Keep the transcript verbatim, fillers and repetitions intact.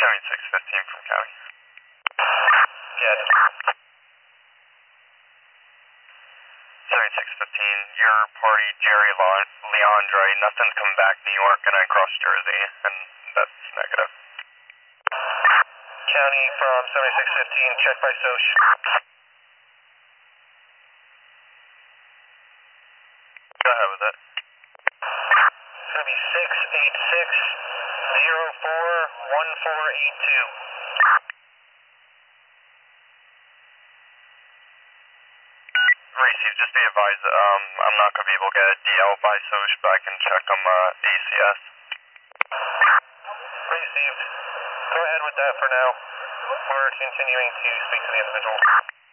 seventy-six fifteen from County. Get. seventy-six fifteen, your party, Jerry Le- Leandre, nothing's coming back New York, and I crossed Jersey, and that's negative. County from seventy-six fifteen, check by Soch. Go ahead with it. It's going to be six eight six zero four one four eight two. Receive, just be advised, um, I'm not going to be able to get a D L by Soch, but I can check on uh, A C S. Received. Go ahead with that for now. We're continuing to speak to the individual.